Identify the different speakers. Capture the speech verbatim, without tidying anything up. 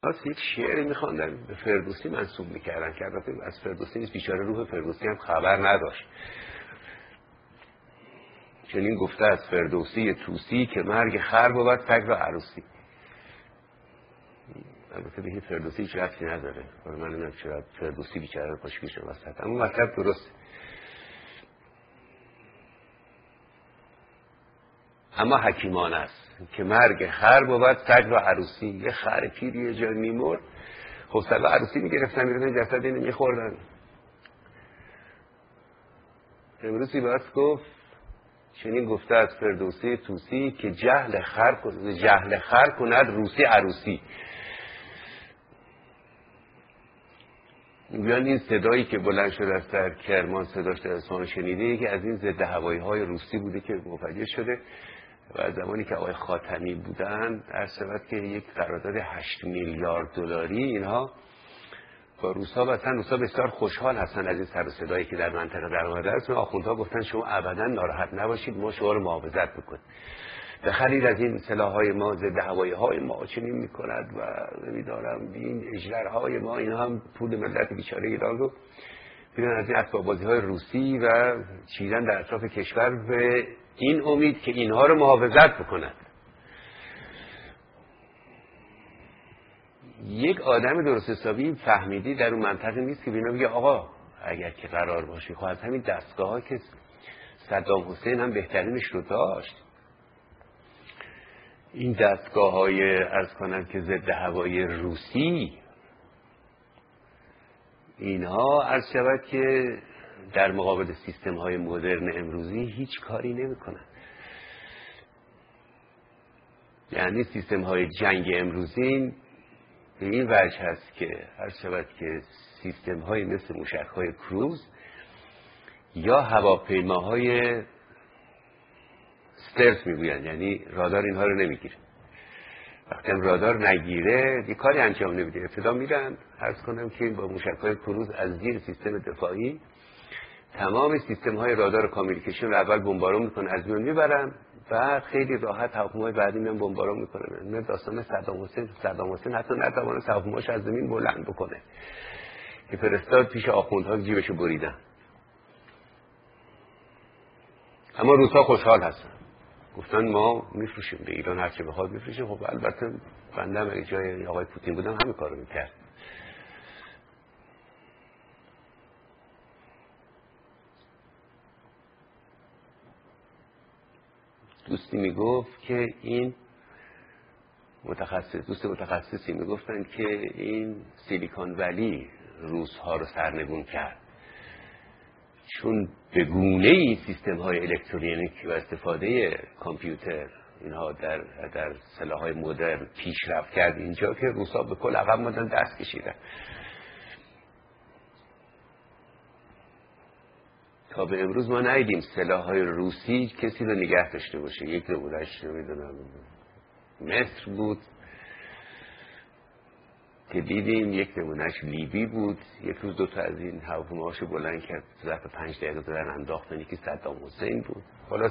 Speaker 1: از یک شعری میخواندن به فردوسی منسوب میکردن که البته از فردوسی نیست، بیچاره روح فردوسی هم خبر نداشت. چنین گفته از فردوسی توسی که مرگ خر بود فجر و عروسی. البته به این فردوسی هیچ ربطی نداره، ولی من نمیدونم چرا فردوسی بیچاره رو پاش میشه وسط، اما مطلب درسته. اما حکیمانه است که مرگ خر بود فجر و عروسی. یه خر پیری یه جا میمرد، خب سر عروسی میگرفتن میرفتن جسد اینو میخوردن. امروزی باید گفت چنین گفته از فردوسی توسی که جهل خر کند جهل خر کند روسی عروسی. میگن این صدایی که بلند شده از در کرمان صداش در اصفهان شنیده که از این ضد هوایی های روسی بوده که منفجر شده و زمانی که آقای خاتمی بودن عرض شود که یک قرارداد هشت میلیارد دلاری اینها با روسا بستن. روسا بسیار خوشحال هستن از این سر و صدایی که در منطقه در اومده است. آخوندها گفتن شما ابدا ناراحت نباشید، ما شما رو محافظت میکنیم. بخرید از این سلاح‌های ما، ضد هوایی‌های ما چنین می‌کند و نمی‌دارم این اجلرهای ما، اینها هم پول ملت بیچاره ایران رو بیرن از این اسباب‌بازی‌های روسی و چیدن در اطراف کشور به این امید که اینها رو محافظت بکنند. یک آدم درست حسابی فهمیدی در اون منطقه نیست که بینا بگه آقا اگر که قرار باشه خب از همین دستگاه‌ها که صدام حسین هم بهترینش رو داشت، این دستگاه های عرض کنم که ضد هوایی روسی، اینها عرض شود که در مقابل سیستم های مدرن امروزی هیچ کاری نمی کنن. یعنی سیستم های جنگ امروزی به این وجه هست که عرض شود که سیستم های مثل موشک های کروز یا هواپیماهای استلس میگوین، یعنی رادار اینها رو نمیگیره. وقتی رادار نگیره یه کاری انجام نمیده، ابتدا میرن عرض کنم که با موشک‌های کروز از زیر سیستم دفاعی تمام سیستم‌های رادار کامیونیکیشن رو اول بمبارون میکنن، از میون میبرن و خیلی راحت هواپیمای بعدی میان بمبارون میکنن. نه داستان صدام حسین صدام حسین حتی نتوانست هواپیماش از زمین بلند بکنه که فرستاد پیش آخوندها جیبشو بریدن. اما روس‌ها خوشحال هستن، گفتن ما میفروشیم به ایران هر چه بخواد میفروشیم. خب البته بنده هم اگه جای آقای پوتین بودم همین کارو میکرد. دوستی میگفت که این متخصص دوست متخصصی میگفتن که این سیلیکون ولی روس‌ها رو سرنگون کرد، چون به گونه ای سیستم های الکترونیک و استفاده کامپیوتر اینها در در سلاح‌های مدرن پیشرفت کرد اینجا که روس‌ها به کل عقب ماندن، دست کشیدن. تا به امروز ما ندیدیم سلاح‌های روسی کسی رو نگه داشته باشه. یک نمونه‌اش نمیدونم مصر بود که دیدیم، یک نمونهش لیبی بود، یک روز دوتا از این هواپیماهاشو بلند کرد ظرف پنج دقیقه دادن انداختن، یکی صدام حسین بود. خلاص